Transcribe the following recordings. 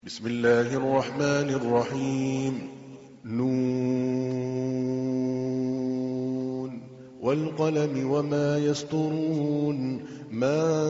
بسم الله الرحمن الرحيم. نون والقلم وما يسطرون. ما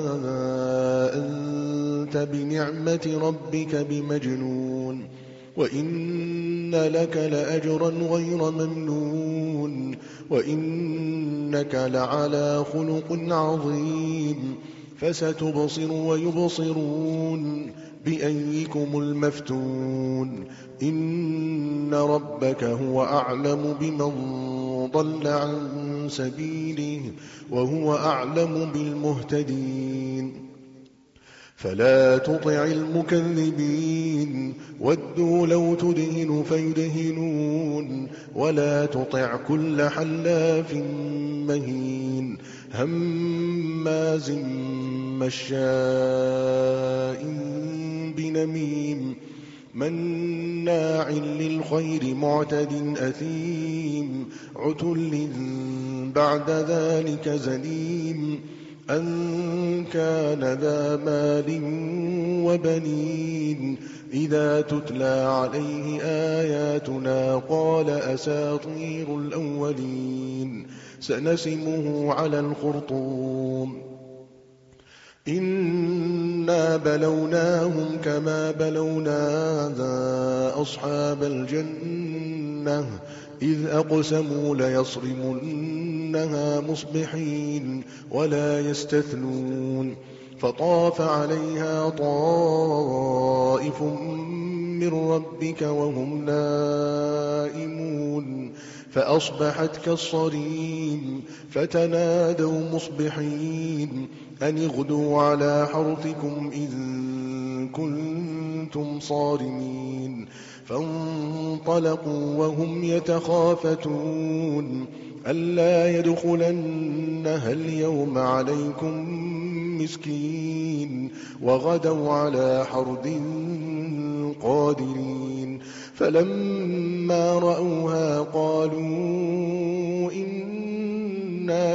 أنت بنعمة ربك بمجنون وإن لك لأجرا غير ممنون وإنك لعلى خلق عظيم. فستبصر ويبصرون بأيكم المفتون. إن ربك هو أعلم بمن ضل عن سبيله وهو أعلم بالمهتدين. فلا تطع المكذبين ودوا لو تدهن فيدهنون ولا تطع كل حلاف مهين هماز مشاء بنميم مناع للخير معتد أثيم عتل بعد ذلك زنيم أن كان ذا مال وبنين إذا تتلى عليه آياتنا قال أساطير الأولين سنسمه على الخرطوم. إنا بلوناهم كما بلونا أصحاب الجنة إذ أقسموا ليصرمنها مصبحين ولا يستثنون. فطاف عليها طائف من ربك وهم نائمون فأصبحت كالصريم. فتنادوا مصبحين أن اغدوا على حرثكم إن كنتم صارمين. فانطلقوا وهم يتخافتون ألا يدخلنها اليوم عليكم مسكين وغدوا على حرد قادرين. فلما رأوها قالوا إنا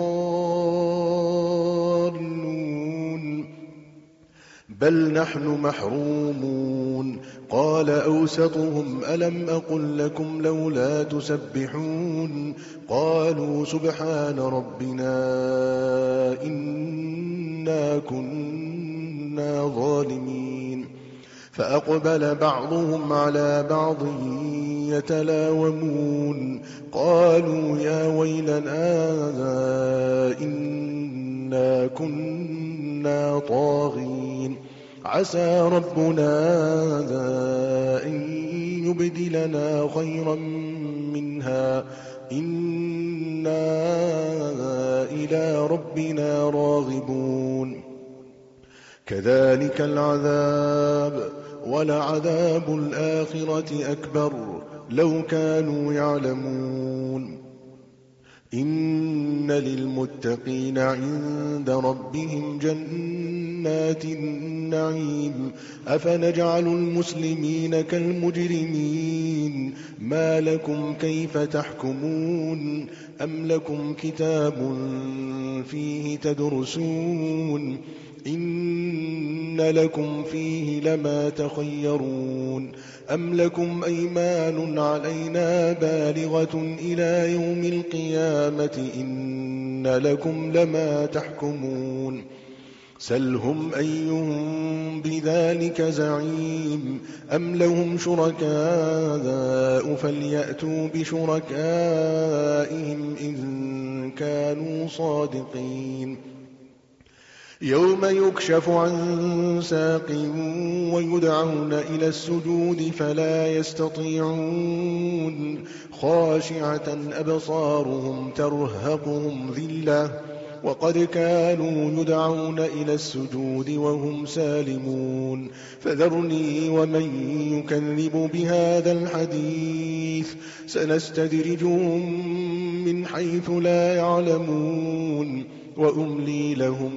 لضالون بل نحن محرومون. قال أوسطهم ألم أقل لكم لولا تسبحون قالوا سبحان ربنا إنا كنا ظالمين. فأقبل بعضهم على بعض يتلاومون قالوا يا ويلنا إنا كنا طاغين عسى ربنا أن يبدلنا خيرا منها إنا إلى ربنا راغبون. كذلك العذاب ولعذاب الآخرة أكبر لو كانوا يعلمون. إن للمتقين عند ربهم جنات النعيم أفنجعل المسلمين كالمجرمين ما لكم كيف تحكمون أم لكم كتاب فيه تدرسون إن لكم فيه لما تخيرون أم لكم أيمان علينا بالغة إلى يوم القيامة إن لكم لما تحكمون. سلهم أيهم بذلك زعيم أم لهم شركاء فليأتوا بشركائهم إن كانوا صادقين. يوم يكشف عن ساق ويدعون إلى السجود فلا يستطيعون خاشعة أبصارهم ترهقهم ذلة وقد كانوا يدعون إلى السجود وهم سالمون. فذرني ومن يكذب بهذا الحديث سنستدرجهم من حيث لا يعلمون وأملي لهم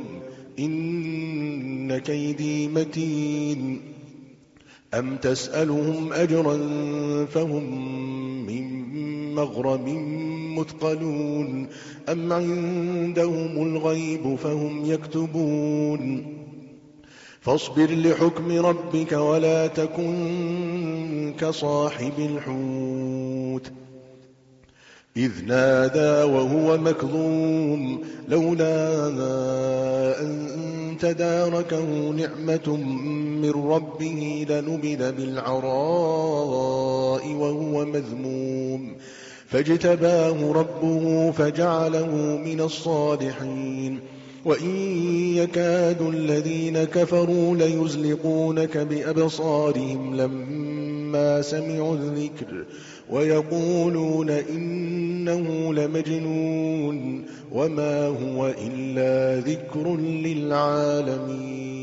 إن كيدي متين. أم تسألهم أجرا فهم من مغرم مثقلون أم عندهم الغيب فهم يكتبون. فاصبر لحكم ربك ولا تكن كصاحب الحوت إذ نادى وهو مكظوم لولا أن تداركه نعمة من ربه لنبذ بالعراء وهو مذموم فاجتباه ربه فجعله من الصالحين وإن يكاد الذين كفروا ليزلقونك بأبصارهم لما سمعوا الذكر ويقولون إنه لمجنون وما هو إلا ذكر للعالمين